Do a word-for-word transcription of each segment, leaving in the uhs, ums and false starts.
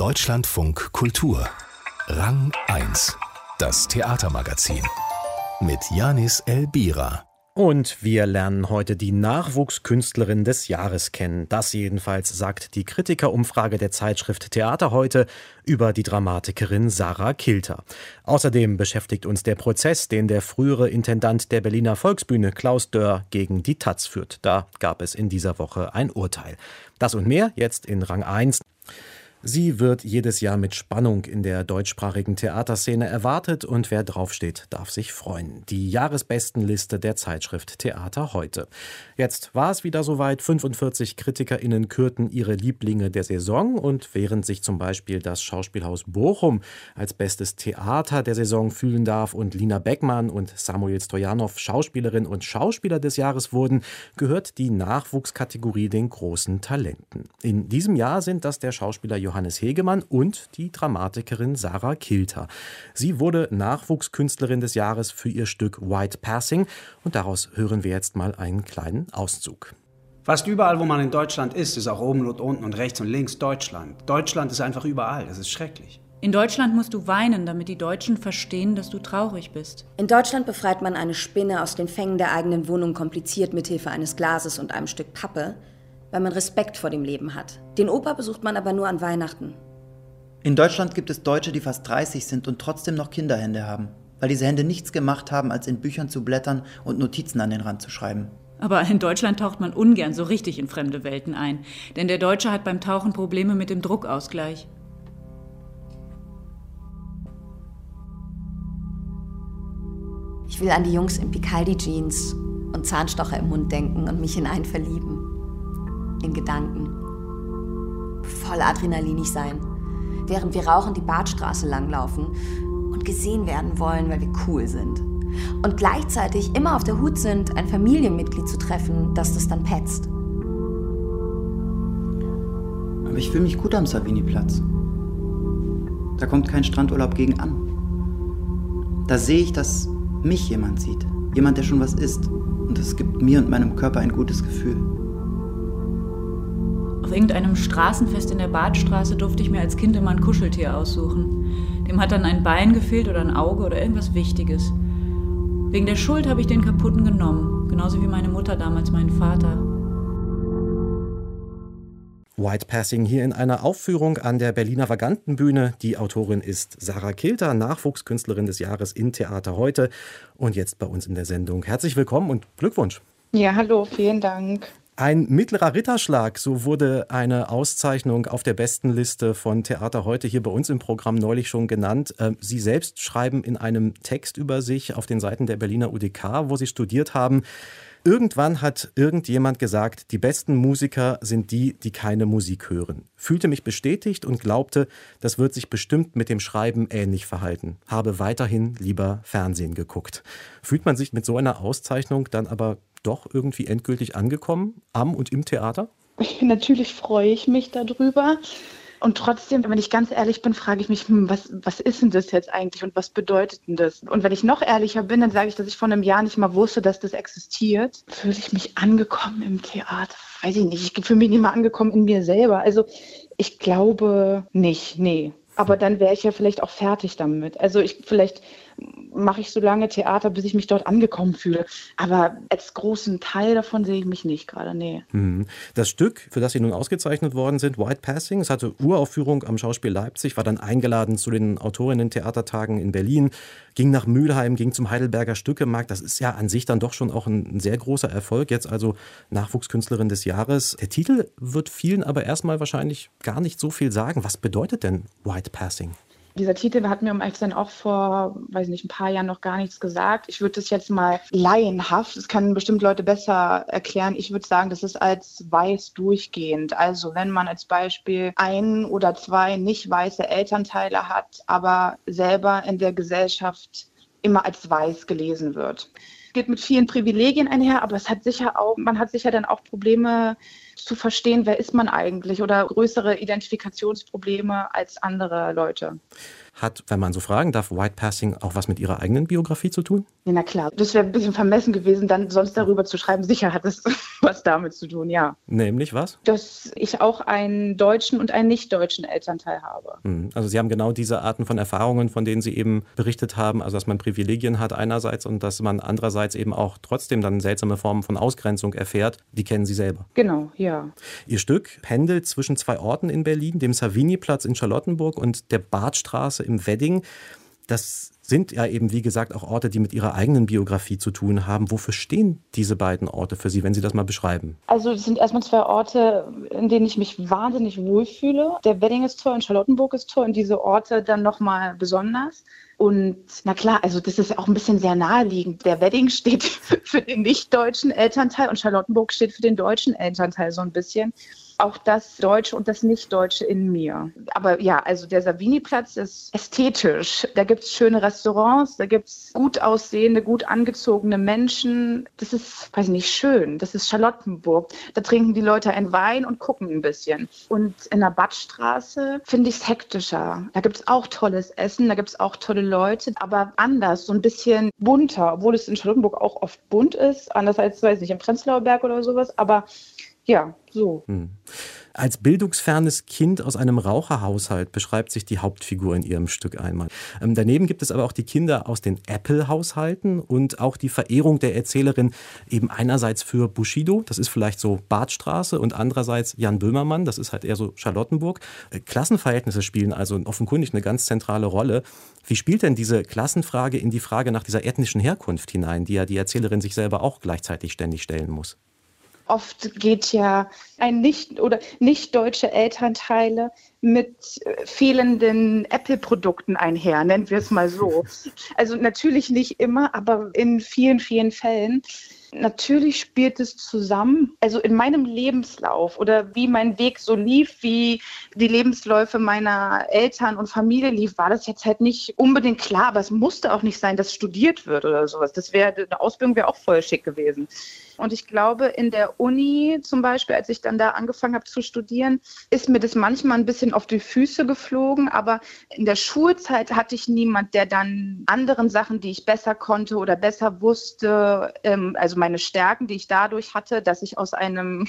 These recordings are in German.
Deutschlandfunk Kultur. Rang eins. Das Theatermagazin. Mit Janis Elbira. Und wir lernen heute die Nachwuchskünstlerin des Jahres kennen. Das jedenfalls sagt die Kritikerumfrage der Zeitschrift Theater heute über die Dramatikerin Sarah Kilter. Außerdem beschäftigt uns der Prozess, den der frühere Intendant der Berliner Volksbühne Klaus Dörr gegen die taz führt. Da gab es in dieser Woche ein Urteil. Das und mehr jetzt in Rang eins. Sie wird jedes Jahr mit Spannung in der deutschsprachigen Theaterszene erwartet und wer draufsteht, darf sich freuen. Die Jahresbestenliste der Zeitschrift Theater heute. Jetzt war es wieder soweit. fünfundvierzig KritikerInnen kürten ihre Lieblinge der Saison und während sich zum Beispiel das Schauspielhaus Bochum als bestes Theater der Saison fühlen darf und Lina Beckmann und Samuel Stojanov Schauspielerin und Schauspieler des Jahres wurden, gehört die Nachwuchskategorie den großen Talenten. In diesem Jahr sind das der Schauspieler Johannes Johannes Hegemann und die Dramatikerin Sarah Kilter. Sie wurde Nachwuchskünstlerin des Jahres für ihr Stück White Passing und daraus hören wir jetzt mal einen kleinen Auszug. Fast überall, wo man in Deutschland ist, ist auch oben und unten und rechts und links Deutschland. Deutschland ist einfach überall, das ist schrecklich. In Deutschland musst du weinen, damit die Deutschen verstehen, dass du traurig bist. In Deutschland befreit man eine Spinne aus den Fängen der eigenen Wohnung kompliziert mithilfe eines Glases und einem Stück Pappe, weil man Respekt vor dem Leben hat. Den Opa besucht man aber nur an Weihnachten. In Deutschland gibt es Deutsche, die fast dreißig sind und trotzdem noch Kinderhände haben, weil diese Hände nichts gemacht haben, als in Büchern zu blättern und Notizen an den Rand zu schreiben. Aber in Deutschland taucht man ungern so richtig in fremde Welten ein, denn der Deutsche hat beim Tauchen Probleme mit dem Druckausgleich. Ich will an die Jungs in Picaldi-Jeans und Zahnstocher im Mund denken und mich in einen verlieben. In Gedanken. Voll adrenalinig sein, während wir rauchend die Badstraße langlaufen und gesehen werden wollen, weil wir cool sind. Und gleichzeitig immer auf der Hut sind, ein Familienmitglied zu treffen, das das dann petzt. Aber ich fühle mich gut am Savini-Platz. Da kommt kein Strandurlaub gegen an. Da sehe ich, dass mich jemand sieht. Jemand, der schon was ist. Und es gibt mir und meinem Körper ein gutes Gefühl. Auf irgendeinem Straßenfest in der Badstraße durfte ich mir als Kind immer ein Kuscheltier aussuchen. Dem hat dann ein Bein gefehlt oder ein Auge oder irgendwas Wichtiges. Wegen der Schuld habe ich den kaputten genommen. Genauso wie meine Mutter damals meinen Vater. White Passing hier in einer Aufführung an der Berliner Vagantenbühne. Die Autorin ist Sarah Kilter, Nachwuchskünstlerin des Jahres in Theater heute und jetzt bei uns in der Sendung. Herzlich willkommen und Glückwunsch. Ja, hallo, vielen Dank. Ein mittlerer Ritterschlag, so wurde eine Auszeichnung auf der Bestenliste von Theater heute hier bei uns im Programm neulich schon genannt. Sie selbst schreiben in einem Text über sich auf den Seiten der Berliner U D K, wo Sie studiert haben: Irgendwann hat irgendjemand gesagt, die besten Musiker sind die, die keine Musik hören. Fühlte mich bestätigt und glaubte, das wird sich bestimmt mit dem Schreiben ähnlich verhalten. Habe weiterhin lieber Fernsehen geguckt. Fühlt man sich mit so einer Auszeichnung dann aber doch irgendwie endgültig angekommen am und im Theater? Natürlich freue ich mich darüber. Und trotzdem, wenn ich ganz ehrlich bin, frage ich mich, hm, was, was ist denn das jetzt eigentlich und was bedeutet denn das? Und wenn ich noch ehrlicher bin, dann sage ich, dass ich vor einem Jahr nicht mal wusste, dass das existiert. Fühle ich mich angekommen im Theater? Weiß ich nicht. Ich fühle mich nicht mal angekommen in mir selber. Also ich glaube nicht, nee. Aber dann wäre ich ja vielleicht auch fertig damit. Also ich vielleicht mache ich so lange Theater, bis ich mich dort angekommen fühle. Aber als großen Teil davon sehe ich mich nicht gerade, nee. Das Stück, für das Sie nun ausgezeichnet worden sind, White Passing, es hatte Uraufführung am Schauspiel Leipzig, war dann eingeladen zu den Autorinnen-Theatertagen in Berlin, ging nach Mülheim, ging zum Heidelberger Stückemarkt. Das ist ja an sich dann doch schon auch ein sehr großer Erfolg. Jetzt also Nachwuchskünstlerin des Jahres. Der Titel wird vielen aber erstmal wahrscheinlich gar nicht so viel sagen. Was bedeutet denn White Passing? Dieser Titel hat mir um ehrlich zu sein auch vor, weiß nicht, ein paar Jahren noch gar nichts gesagt. Ich würde das jetzt mal laienhaft, das können bestimmt Leute besser erklären. Ich würde sagen, das ist als weiß durchgehend. Also wenn man als Beispiel ein oder zwei nicht weiße Elternteile hat, aber selber in der Gesellschaft immer als weiß gelesen wird. Geht mit vielen Privilegien einher, aber es hat sicher auch, man hat sicher dann auch Probleme zu verstehen, wer ist man eigentlich oder größere Identifikationsprobleme als andere Leute. Hat, wenn man so fragen darf, White Passing auch was mit Ihrer eigenen Biografie zu tun? Ja, na klar, das wäre ein bisschen vermessen gewesen, dann sonst darüber zu schreiben. Sicher hat es was damit zu tun, ja. Nämlich was? Dass ich auch einen deutschen und einen nicht-deutschen Elternteil habe. Also Sie haben genau diese Arten von Erfahrungen, von denen Sie eben berichtet haben, also dass man Privilegien hat einerseits und dass man andererseits eben auch trotzdem dann seltsame Formen von Ausgrenzung erfährt, die kennen Sie selber. Genau, ja. Ihr Stück pendelt zwischen zwei Orten in Berlin, dem Savignyplatz in Charlottenburg und der Badstraße im Wedding. Das sind ja eben, wie gesagt, auch Orte, die mit Ihrer eigenen Biografie zu tun haben. Wofür stehen diese beiden Orte für Sie, wenn Sie das mal beschreiben? Also es sind erstmal zwei Orte, in denen ich mich wahnsinnig wohlfühle. Der Wedding ist toll und Charlottenburg ist toll und diese Orte dann nochmal besonders. Und na klar, also das ist auch ein bisschen sehr naheliegend. Der Wedding steht für den nicht-deutschen Elternteil und Charlottenburg steht für den deutschen Elternteil so ein bisschen. Auch das Deutsche und das Nicht-Deutsche in mir. Aber ja, also der Savignyplatz ist ästhetisch. Da gibt es schöne Restaurants, da gibt es gut aussehende, gut angezogene Menschen. Das ist, weiß ich nicht, schön. Das ist Charlottenburg. Da trinken die Leute einen Wein und gucken ein bisschen. Und in der Badstraße finde ich es hektischer. Da gibt es auch tolles Essen, da gibt es auch tolle Leute, aber anders, so ein bisschen bunter, obwohl es in Charlottenburg auch oft bunt ist. Anders als, weiß nicht, im Prenzlauer Berg oder sowas, aber ja, so. Hm. Als bildungsfernes Kind aus einem Raucherhaushalt beschreibt sich die Hauptfigur in ihrem Stück einmal. Ähm, daneben gibt es aber auch die Kinder aus den Apple-Haushalten und auch die Verehrung der Erzählerin eben einerseits für Bushido, das ist vielleicht so Badstraße, und andererseits Jan Böhmermann, das ist halt eher so Charlottenburg. Äh, Klassenverhältnisse spielen also offenkundig eine ganz zentrale Rolle. Wie spielt denn diese Klassenfrage in die Frage nach dieser ethnischen Herkunft hinein, die ja die Erzählerin sich selber auch gleichzeitig ständig stellen muss? Oft geht ja ein nicht oder nicht deutsche Elternteile mit fehlenden Apple-Produkten einher, nennen wir es mal so. Also natürlich nicht immer, aber in vielen, vielen Fällen. Natürlich spielt es zusammen, also in meinem Lebenslauf oder wie mein Weg so lief, wie die Lebensläufe meiner Eltern und Familie lief, war das jetzt halt nicht unbedingt klar, aber es musste auch nicht sein, dass studiert wird oder sowas. Das wäre, eine Ausbildung wäre auch voll schick gewesen. Und ich glaube, in der Uni zum Beispiel, als ich dann da angefangen habe zu studieren, ist mir das manchmal ein bisschen auf die Füße geflogen. Aber in der Schulzeit hatte ich niemand, der dann anderen Sachen, die ich besser konnte oder besser wusste, ähm, also meine Stärken, die ich dadurch hatte, dass ich aus einem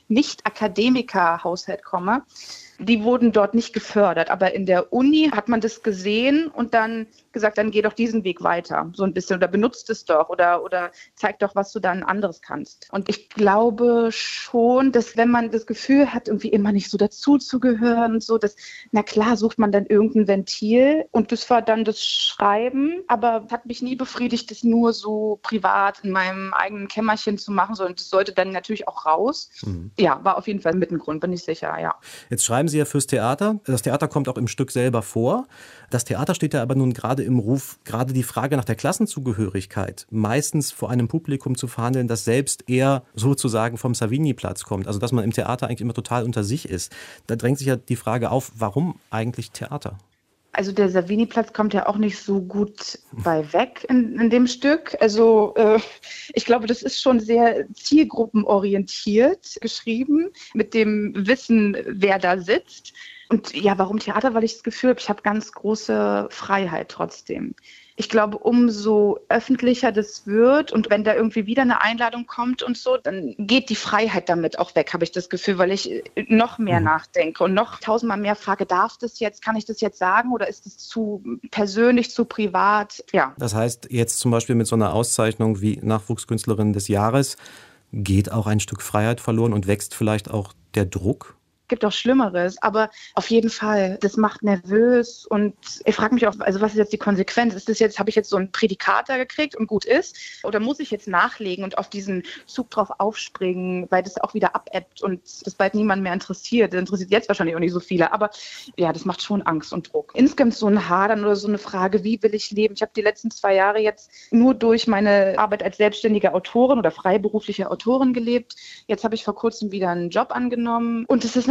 Nicht-Akademiker-Haushalt komme, die wurden dort nicht gefördert. Aber in der Uni hat man das gesehen und dann gesagt, dann geh doch diesen Weg weiter, so ein bisschen, oder benutzt es doch oder, oder zeig doch, was du dann anderes kannst. Und ich glaube schon, dass wenn man das Gefühl hat, irgendwie immer nicht so dazuzugehören und so, dass, na klar, sucht man dann irgendein Ventil und das war dann das Schreiben, aber es hat mich nie befriedigt, das nur so privat in meinem eigenen Kämmerchen zu machen, sondern das sollte dann natürlich auch raus. Mhm. Ja, war auf jeden Fall mit ein Grund, bin ich sicher, ja. Jetzt schreiben Sie ja fürs Theater. Das Theater kommt auch im Stück selber vor. Das Theater steht ja aber nun gerade im Ruf, gerade die Frage nach der Klassenzugehörigkeit meistens vor einem Publikum zu verhandeln, das selbst eher sozusagen vom Savignyplatz kommt. Also dass man im Theater eigentlich immer total unter sich ist. Da drängt sich ja die Frage auf, warum eigentlich Theater? Also der Savignyplatz kommt ja auch nicht so gut bei weg in, in dem Stück. Also äh, ich glaube, das ist schon sehr zielgruppenorientiert geschrieben, mit dem Wissen, wer da sitzt. Und ja, warum Theater? Weil ich das Gefühl habe, ich habe ganz große Freiheit trotzdem. Ich glaube, umso öffentlicher das wird und wenn da irgendwie wieder eine Einladung kommt und so, dann geht die Freiheit damit auch weg, habe ich das Gefühl, weil ich noch mehr mhm. nachdenke und noch tausendmal mehr frage, darf das jetzt, kann ich das jetzt sagen oder ist das zu persönlich, zu privat? Ja. Das heißt, jetzt zum Beispiel mit so einer Auszeichnung wie Nachwuchskünstlerin des Jahres geht auch ein Stück Freiheit verloren und wächst vielleicht auch der Druck? Gibt auch Schlimmeres, aber auf jeden Fall, das macht nervös und ich frage mich auch, also was ist jetzt die Konsequenz? Ist das jetzt, habe ich jetzt so ein Prädikat da gekriegt und gut ist? Oder muss ich jetzt nachlegen und auf diesen Zug drauf aufspringen, weil das auch wieder abebbt und das bald niemand mehr interessiert? Das interessiert jetzt wahrscheinlich auch nicht so viele, aber ja, das macht schon Angst und Druck. Insgesamt so ein Hadern oder so eine Frage, wie will ich leben? Ich habe die letzten zwei Jahre jetzt nur durch meine Arbeit als selbstständige Autorin oder freiberufliche Autorin gelebt. Jetzt habe ich vor kurzem wieder einen Job angenommen und es ist natürlich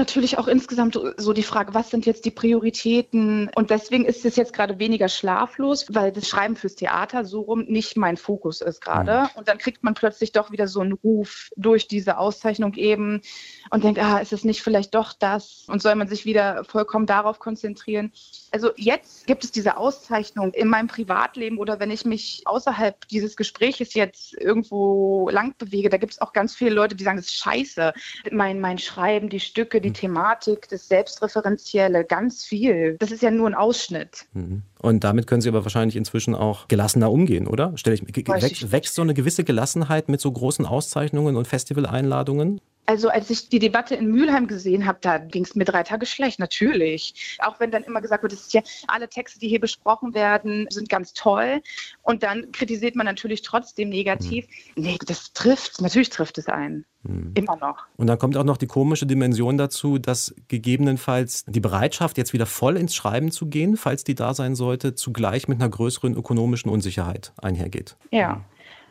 natürlich auch insgesamt so die Frage, was sind jetzt die Prioritäten? Und deswegen ist es jetzt gerade weniger schlaflos, weil das Schreiben fürs Theater so rum nicht mein Fokus ist gerade. Mhm. Und dann kriegt man plötzlich doch wieder so einen Ruf durch diese Auszeichnung eben und denkt, ah, ist es nicht vielleicht doch das? Und soll man sich wieder vollkommen darauf konzentrieren? Also jetzt gibt es diese Auszeichnung in meinem Privatleben oder wenn ich mich außerhalb dieses Gespräches jetzt irgendwo lang bewege, da gibt es auch ganz viele Leute, die sagen, das ist scheiße. Mein, mein Schreiben, die Stücke, die Thematik, das Selbstreferenzielle, ganz viel. Das ist ja nur ein Ausschnitt. Und damit können Sie aber wahrscheinlich inzwischen auch gelassener umgehen, oder? Stell ich, wächst, wächst so eine gewisse Gelassenheit mit so großen Auszeichnungen und Festivaleinladungen? Also als ich die Debatte in Mülheim gesehen habe, da ging es mir drei Tage schlecht, natürlich. Auch wenn dann immer gesagt wird, das ist ja, alle Texte, die hier besprochen werden, sind ganz toll. Und dann kritisiert man natürlich trotzdem negativ. Hm. Nee, das trifft, natürlich trifft es einen. Hm. Immer noch. Und dann kommt auch noch die komische Dimension dazu, dass gegebenenfalls die Bereitschaft, jetzt wieder voll ins Schreiben zu gehen, falls die da sein sollte, zugleich mit einer größeren ökonomischen Unsicherheit einhergeht. Ja.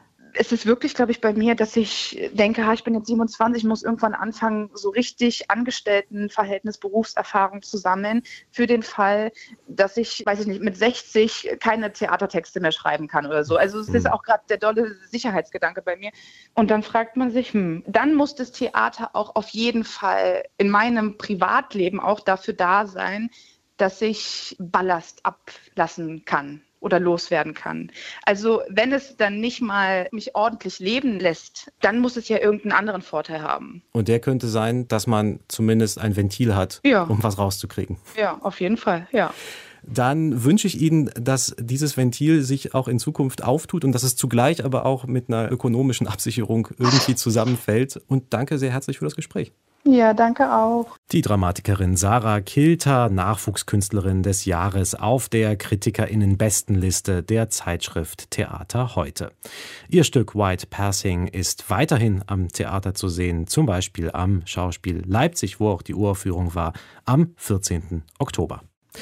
Es ist wirklich, glaube ich, bei mir, dass ich denke, ich bin jetzt siebenundzwanzig, muss irgendwann anfangen, so richtig Angestelltenverhältnis, Berufserfahrung zu sammeln für den Fall, dass ich, weiß ich nicht, mit sechzig keine Theatertexte mehr schreiben kann oder so. Also es ist auch gerade der dolle Sicherheitsgedanke bei mir. Und dann fragt man sich, hm, dann muss das Theater auch auf jeden Fall in meinem Privatleben auch dafür da sein, dass ich Ballast ablassen kann oder loswerden kann. Also wenn es dann nicht mal mich ordentlich leben lässt, dann muss es ja irgendeinen anderen Vorteil haben. Und der könnte sein, dass man zumindest ein Ventil hat, ja, um was rauszukriegen. Ja, auf jeden Fall, ja. Dann wünsche ich Ihnen, dass dieses Ventil sich auch in Zukunft auftut und dass es zugleich aber auch mit einer ökonomischen Absicherung irgendwie zusammenfällt. Und danke sehr herzlich für das Gespräch. Ja, danke auch. Die Dramatikerin Sarah Kilter, Nachwuchskünstlerin des Jahres auf der KritikerInnen-Bestenliste der Zeitschrift Theater heute. Ihr Stück White Passing ist weiterhin am Theater zu sehen, zum Beispiel am Schauspiel Leipzig, wo auch die Uraufführung war, am vierzehnten Oktober.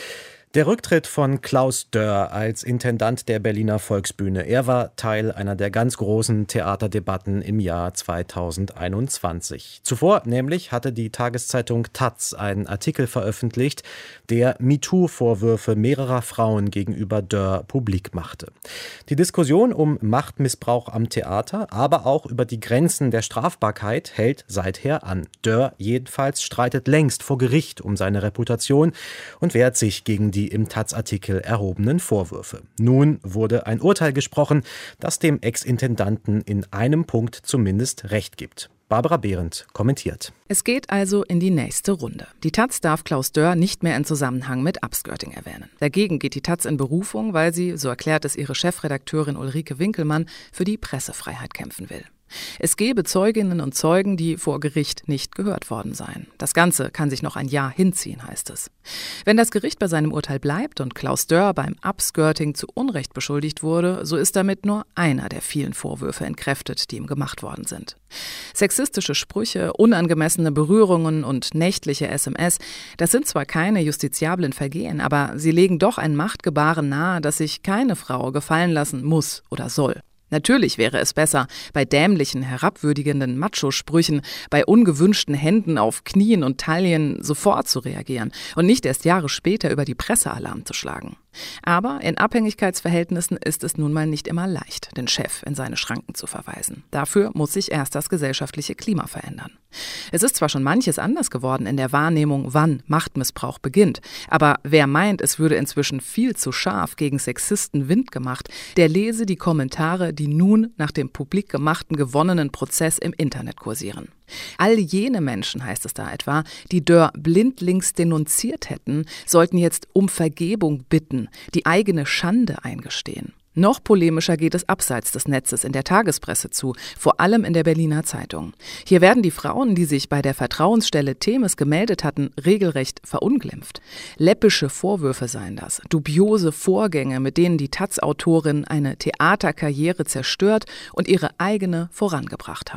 Der Rücktritt von Klaus Dörr als Intendant der Berliner Volksbühne. Er war Teil einer der ganz großen Theaterdebatten im Jahr zweitausendeinundzwanzig. Zuvor nämlich hatte die Tageszeitung Taz einen Artikel veröffentlicht, der MeToo-Vorwürfe mehrerer Frauen gegenüber Dörr publik machte. Die Diskussion um Machtmissbrauch am Theater, aber auch über die Grenzen der Strafbarkeit hält seither an. Dörr jedenfalls streitet längst vor Gericht um seine Reputation und wehrt sich gegen die im Taz-Artikel erhobenen Vorwürfe. Nun wurde ein Urteil gesprochen, das dem Ex-Intendanten in einem Punkt zumindest Recht gibt. Barbara Behrendt kommentiert. Es geht also in die nächste Runde. Die Taz darf Klaus Dörr nicht mehr in Zusammenhang mit Upskirting erwähnen. Dagegen geht die Taz in Berufung, weil sie, so erklärt es ihre Chefredakteurin Ulrike Winkelmann, für die Pressefreiheit kämpfen will. Es gebe Zeuginnen und Zeugen, die vor Gericht nicht gehört worden seien. Das Ganze kann sich noch ein Jahr hinziehen, heißt es. Wenn das Gericht bei seinem Urteil bleibt und Klaus Dörr beim Upskirting zu Unrecht beschuldigt wurde, so ist damit nur einer der vielen Vorwürfe entkräftet, die ihm gemacht worden sind. Sexistische Sprüche, unangemessene Berührungen und nächtliche S M S, das sind zwar keine justiziablen Vergehen, aber sie legen doch ein Machtgebaren nahe, das sich keine Frau gefallen lassen muss oder soll. Natürlich wäre es besser, bei dämlichen, herabwürdigenden Macho-Sprüchen, bei ungewünschten Händen auf Knien und Taillen sofort zu reagieren und nicht erst Jahre später über die Presse Alarm zu schlagen. Aber in Abhängigkeitsverhältnissen ist es nun mal nicht immer leicht, den Chef in seine Schranken zu verweisen. Dafür muss sich erst das gesellschaftliche Klima verändern. Es ist zwar schon manches anders geworden in der Wahrnehmung, wann Machtmissbrauch beginnt, aber wer meint, es würde inzwischen viel zu scharf gegen Sexisten Wind gemacht, der lese die Kommentare, die nun nach dem publik gemachten gewonnenen Prozess im Internet kursieren. All jene Menschen, heißt es da etwa, die Dörr blindlings denunziert hätten, sollten jetzt um Vergebung bitten, die eigene Schande eingestehen. Noch polemischer geht es abseits des Netzes in der Tagespresse zu, vor allem in der Berliner Zeitung. Hier werden die Frauen, die sich bei der Vertrauensstelle Themis gemeldet hatten, regelrecht verunglimpft. Läppische Vorwürfe seien das, dubiose Vorgänge, mit denen die Taz-Autorin eine Theaterkarriere zerstört und ihre eigene vorangebracht habe.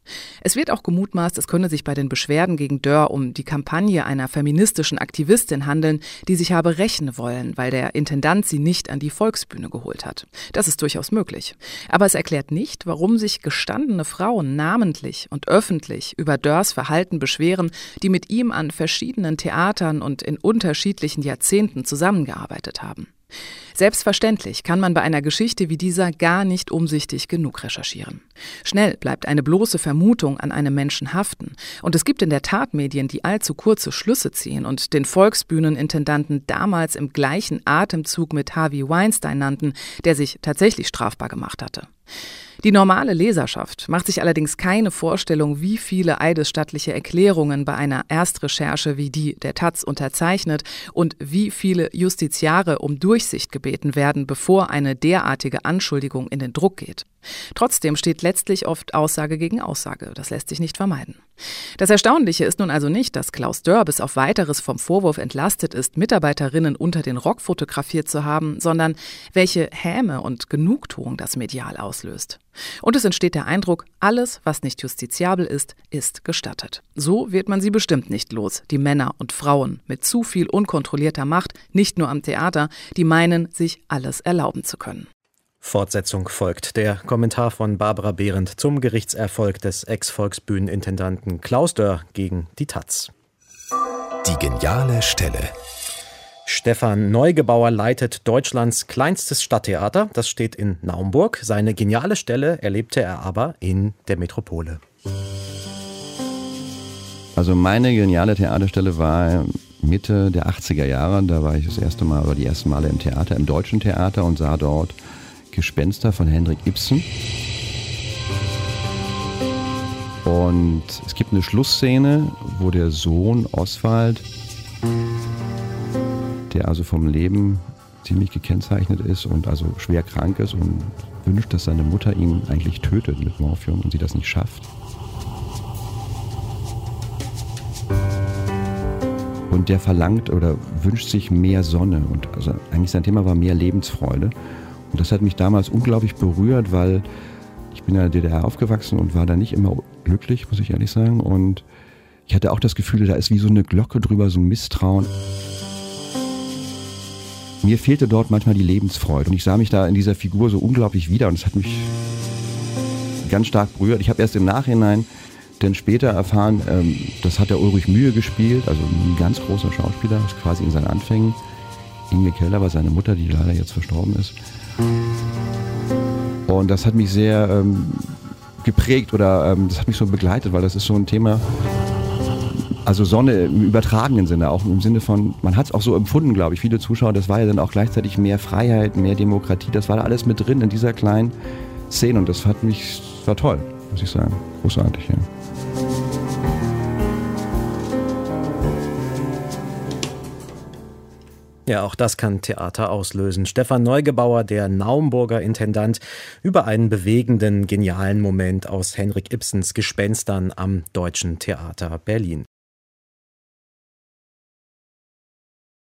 Es wird auch gemutmaßt, es könne sich bei den Beschwerden gegen Dörr um die Kampagne einer feministischen Aktivistin handeln, die sich habe rächen wollen, weil der Intendant sie nicht an die Volksbühne geholt hat. Das ist durchaus möglich. Aber es erklärt nicht, warum sich gestandene Frauen namentlich und öffentlich über Dörrs Verhalten beschweren, die mit ihm an verschiedenen Theatern und in unterschiedlichen Jahrzehnten zusammengearbeitet haben. Selbstverständlich kann man bei einer Geschichte wie dieser gar nicht umsichtig genug recherchieren. Schnell bleibt eine bloße Vermutung an einem Menschen haften. Und es gibt in der Tat Medien, die allzu kurze Schlüsse ziehen und den Volksbühnenintendanten damals im gleichen Atemzug mit Harvey Weinstein nannten, der sich tatsächlich strafbar gemacht hatte. Die normale Leserschaft macht sich allerdings keine Vorstellung, wie viele eidesstattliche Erklärungen bei einer Erstrecherche wie die der Taz unterzeichnet und wie viele Justiziare um Durchsicht gebeten werden, bevor eine derartige Anschuldigung in den Druck geht. Trotzdem steht letztlich oft Aussage gegen Aussage. Das lässt sich nicht vermeiden. Das Erstaunliche ist nun also nicht, dass Klaus Dörr bis auf Weiteres vom Vorwurf entlastet ist, Mitarbeiterinnen unter den Rock fotografiert zu haben, sondern welche Häme und Genugtuung das medial auslöst. Und es entsteht der Eindruck, alles, was nicht justiziabel ist, ist gestattet. So wird man sie bestimmt nicht los, die Männer und Frauen mit zu viel unkontrollierter Macht, nicht nur am Theater, die meinen, sich alles erlauben zu können. Fortsetzung folgt. Der Kommentar von Barbara Behrendt zum Gerichtserfolg des Ex-Volksbühnenintendanten Klaus Dörr gegen die Taz. Die geniale Stelle. Stefan Neugebauer leitet Deutschlands kleinstes Stadttheater. Das steht in Naumburg. Seine geniale Stelle erlebte er aber in der Metropole. Also meine geniale Theaterstelle war Mitte der achtziger Jahre. Da war ich das erste Mal oder die ersten Male im Theater, im Deutschen Theater und sah dort Gespenster von Henrik Ibsen. Und es gibt eine Schlussszene, wo der Sohn Oswald, der also vom Leben ziemlich gekennzeichnet ist und also schwer krank ist und wünscht, dass seine Mutter ihn eigentlich tötet mit Morphium und sie das nicht schafft. Und der verlangt oder wünscht sich mehr Sonne und also eigentlich sein Thema war mehr Lebensfreude. Und das hat mich damals unglaublich berührt, weil ich bin in der D D R aufgewachsen und war da nicht immer glücklich, muss ich ehrlich sagen. Und ich hatte auch das Gefühl, da ist wie so eine Glocke drüber, so ein Misstrauen. Mir fehlte dort manchmal die Lebensfreude. Und ich sah mich da in dieser Figur so unglaublich wieder. Und es hat mich ganz stark berührt. Ich habe erst im Nachhinein dann später erfahren, ähm, das hat der Ulrich Mühe gespielt, also ein ganz großer Schauspieler, quasi in seinen Anfängen. Inge Keller war seine Mutter, die leider jetzt verstorben ist. Und das hat mich sehr ähm, geprägt oder ähm, das hat mich so begleitet, weil das ist so ein Thema, also Sonne im übertragenen Sinne, auch im Sinne von, man hat es auch so empfunden, glaube ich, viele Zuschauer, das war ja dann auch gleichzeitig mehr Freiheit, mehr Demokratie, das war da alles mit drin in dieser kleinen Szene und das hat mich, das war toll, muss ich sagen, großartig, ja. Ja, auch das kann Theater auslösen. Stefan Neugebauer, der Naumburger Intendant, über einen bewegenden, genialen Moment aus Henrik Ibsens Gespenstern am Deutschen Theater Berlin.